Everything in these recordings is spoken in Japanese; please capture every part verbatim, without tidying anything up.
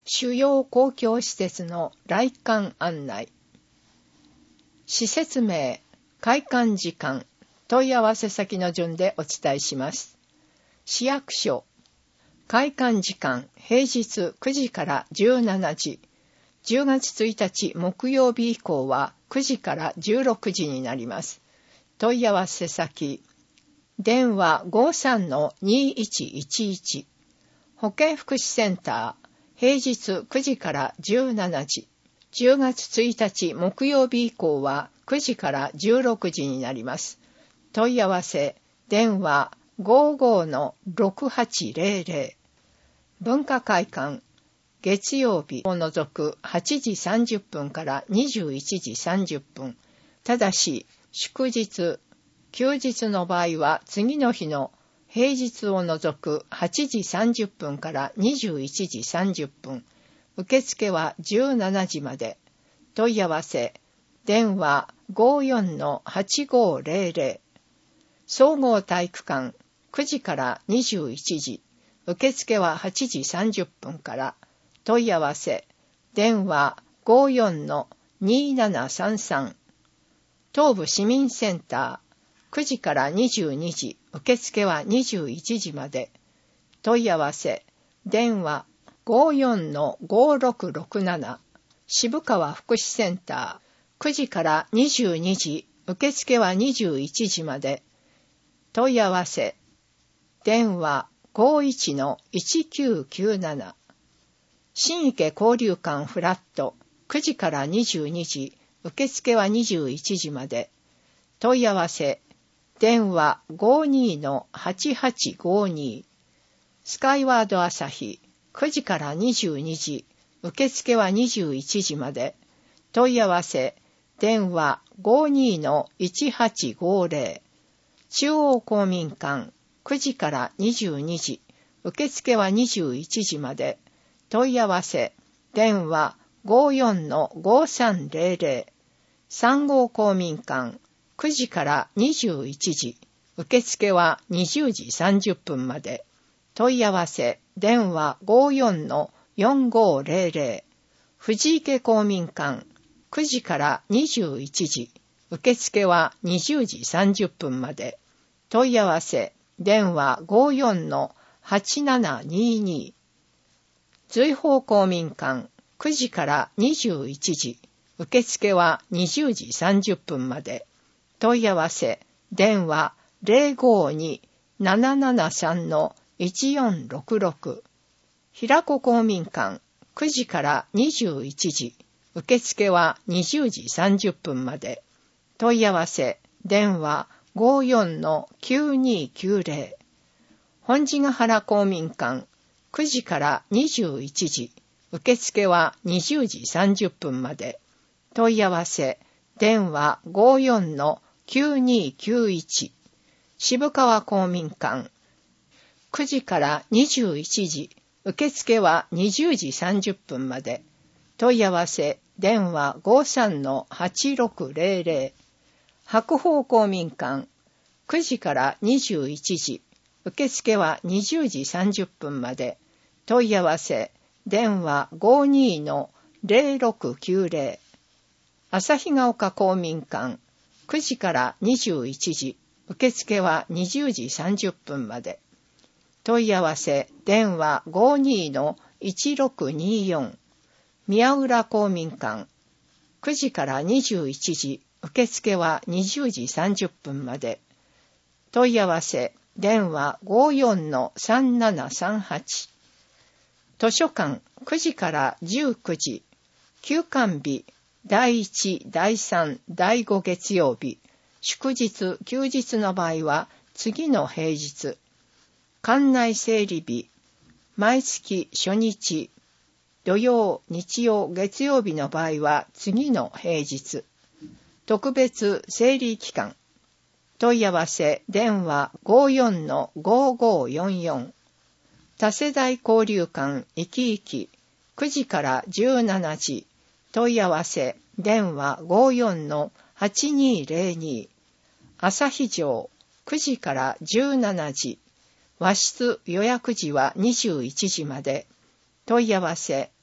主要公共施設の来館案内。施設名、開館時間、問い合わせ先の順でお伝えします。市役所、開館時間、平日くじからじゅうしちじ、じゅうがつついたち木曜日以降はくじからじゅうろくじになります。問い合わせ先、電話 ごさんのにいちいちいち、保健福祉センター、平日くじからじゅうしちじ、じゅうがつついたち木曜日以降はくじからじゅうろくじになります。問い合わせ、電話 ごじゅうごのろくはちぜろぜろ。文化会館、月曜日を除くはちじさんじゅっぷんからにじゅういちじさんじゅっぷん。ただし、祝日、休日の場合は次の日の平日を除くはちじさんじゅっぷんからにじゅういちじさんじゅっぷん。受付はじゅうしちじまで。問い合わせ、電話 ごじゅうよんのはちごぜろぜろ。総合体育館、くじからにじゅういちじ。受付ははちじさんじゅっぷんから。問い合わせ、電話 ごじゅうよんのにーななさんさん。東部市民センター、くじからにじゅうにじ。受付はにじゅういちじまで。問い合わせ、電話 ごじゅうよんのごーろくろくなな。渋川福祉センター、くじからにじゅうにじ。受付はにじゅういちじまで。問い合わせ、電話 ごじゅういちのいちきゅうきゅうなな。新池交流館フラット、くじからにじゅうにじ。受付はにじゅういちじまで。問い合わせ、電話 ごじゅうにのはちはちごーに。スカイワード朝日、くじからにじゅうにじ。受付はにじゅういちじまで。問い合わせ、電話 ごじゅうにのいちはちごーぜろ。中央公民館、くじからにじゅうにじ。受付はにじゅういちじまで。問い合わせ、電話 ごじゅうよんのごーさんぜろぜろ。三号公民館、くじからにじゅういちじ。受付はにじゅうじさんじゅっぷんまで。問い合わせ、電話 ごじゅうよんのよんごーぜろぜろ。藤池公民館、くじからにじゅういちじ。受付はにじゅうじさんじゅっぷんまで。問い合わせ、電話 ごじゅうよんのはちななにーに。随宝公民館、くじからにじゅういちじ。受付はにじゅうじさんじゅっぷんまで。問い合わせ、電話 ぜろごーにーななななさんのいちよんろくろく。平子公民館、くじからにじゅういちじ。受付はにじゅうじさんじゅっぷんまで。問い合わせ、電話 ごじゅうよんのきゅうにーきゅうぜろ。本地ヶ原公民館、くじからにじゅういちじ。受付はにじゅうじさんじゅっぷんまで。問い合わせ、電話 ごじゅうよんのきゅうにーきゅういち。渋川公民館、くじからにじゅういちじ。受付はにじゅうじさんじゅっぷんまで。問い合わせ、電話 ごじゅうさんのはちろくぜろぜろ。白鳳公民館、くじからにじゅういちじ。受付はにじゅうじさんじゅっぷんまで。問い合わせ、電話 ごじゅうにのぜろろくきゅうぜろ。旭ヶ丘公民館、くじからにじゅういちじ。受付はにじゅうじさんじゅっぷんまで。問い合わせ、電話 ごじゅうにのいちろくにーよん。宮浦公民館、くじからにじゅういちじ。受付はにじゅうじさんじゅっぷんまで。問い合わせ、電話 ごじゅうよんのさんななさんはち。図書館、くじからじゅうくじ。休館日、だいいち、だいさん、だいご月曜日。祝日、休日の場合は次の平日。館内整理日、毎月初日。土曜、日曜、月曜日の場合は次の平日。特別整理期間。問い合わせ、電話 ごじゅうよんのごーごーよんよん。多世代交流館いきいき、くじからじゅうしちじ。問い合わせ、電話 ごじゅうよんのはちにーぜろに。朝日城、くじからじゅうしちじ。和室予約時はにじゅういちじまで。問い合わせ、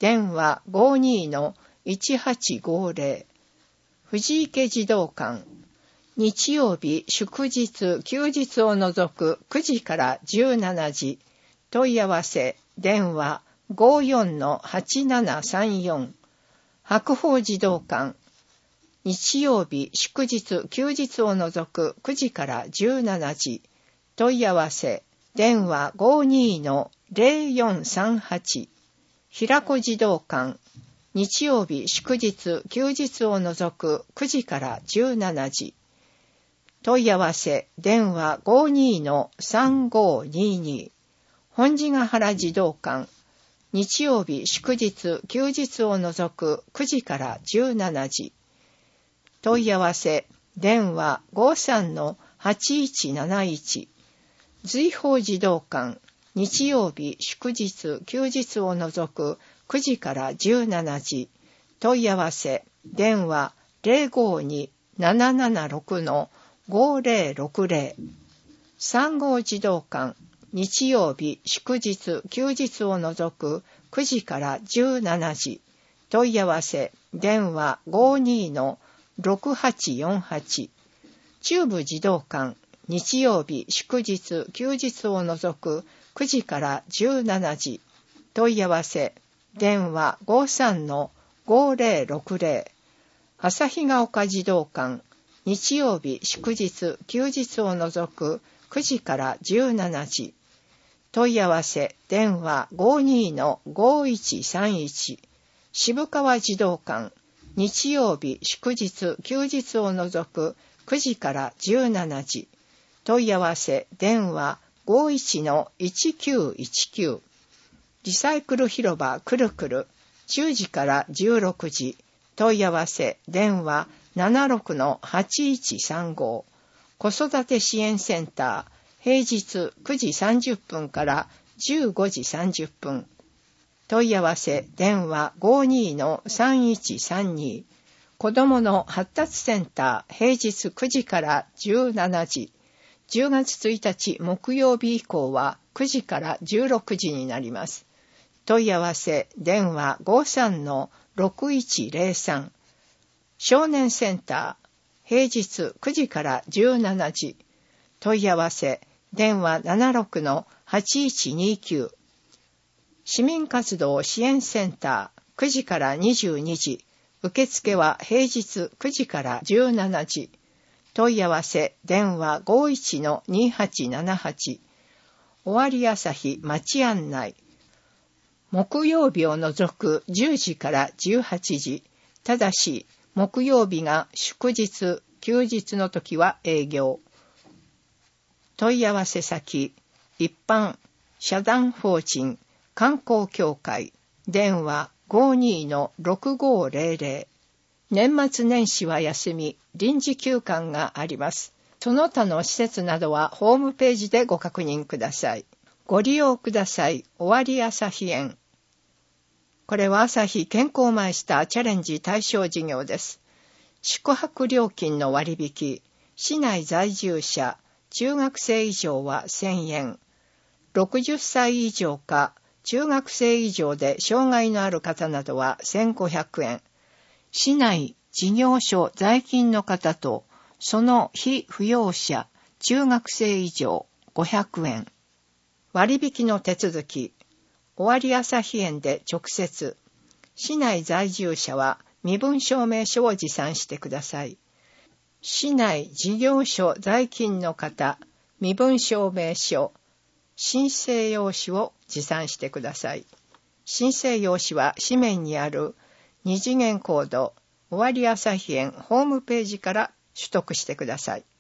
電話 ごじゅうにのいちはちごぜろ。藤池児童館。日曜日、祝日、休日を除くくじからじゅうしちじ。問い合わせ、電話 ごじゅうよんのはちななさんよん。白鳳児童館。日曜日、祝日、休日を除くくじからじゅうしちじ。問い合わせ、電話 ごじゅうにのぜろよんさんはち。平子児童館。日曜日、祝日、休日を除くくじからじゅうしちじ。問い合わせ、電話 ごじゅうにのさんごにに。本地ヶ原児童館。日曜日、祝日、休日を除くくじからじゅうしちじ。問い合わせ、電話 ごじゅうさんのはちいちなないち。瑞宝児童館。日曜日、祝日、休日を除くくじからじゅうしちじ。問い合わせ、電話 ぜろごにななななろくのごぜろろくぜろ。三号児童館。日曜日、祝日、休日を除くくじからじゅうしちじ。問い合わせ、電話 ごじゅうにのろくはちよんはち。中部児童館。日曜日、祝日、休日を除くくじからじゅうしちじ。問い合わせ、電話 ごじゅうさんのごぜろろくぜろ。旭ヶ丘児童館。日曜日、祝日、休日を除くくじからじゅうしちじ。問い合わせ、電話 ごじゅうにのごいちさんいち。渋川児童館。日曜日、祝日、休日を除くくじからじゅうしちじ。問い合わせ、電話 ごじゅういちのいちきゅういちきゅう。リサイクル広場くるくる。じゅうじからじゅうろくじ。問い合わせ、電話ななろくのはちいちさんご。子育て支援センター。平日くじさんじゅっぷんからじゅうごじさんじゅっぷん。問い合わせ、電話 ごじゅうにのさんいちさんに。子どもの発達センター、平日くじからじゅうしちじ。じゅうがつついたち木曜日以降はくじからじゅうろくじになります。問い合わせ、電話 ごじゅうさんのろくいちぜろさん。少年センター、平日くじからじゅうしちじ。問い合わせ、電話ななろくのはちいちにきゅう。市民活動支援センター、くじからにじゅうにじ。受付は平日くじからじゅうしちじ。問い合わせ、電話 ごじゅういちのにはちななはち。尾張朝日町案内。木曜日を除くじゅうじからじゅうはちじ。ただし、木曜日が祝日、休日の時は営業。問い合わせ先、一般、社団法人、観光協会、電話 ごじゅうにのろくごぜろぜろ。年末年始は休み、臨時休館があります。その他の施設などはホームページでご確認ください。ご利用ください。尾張朝日園。これは朝日健康マイスターチャレンジ対象事業です。宿泊料金の割引、市内在住者、中学生以上はせんえん。ろくじゅっさい以上か、中学生以上で障害のある方などはせんごひゃくえん。市内事業所在勤の方と、その非扶養者、中学生以上ごひゃくえん。割引の手続き、尾張朝日園で直接、市内在住者は身分証明書を持参してください。市内事業所在勤の方、身分証明書、申請用紙を持参してください。申請用紙は紙面にある二次元コード、尾張朝日園ホームページから取得してください。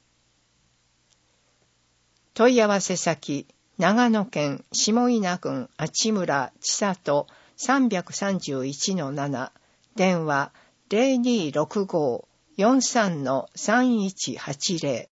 問い合わせ先、長野県下伊那郡阿智村千里 さんさんいちのなな、電話 ゼロにろくご よんさんのさんいちはちゼロ。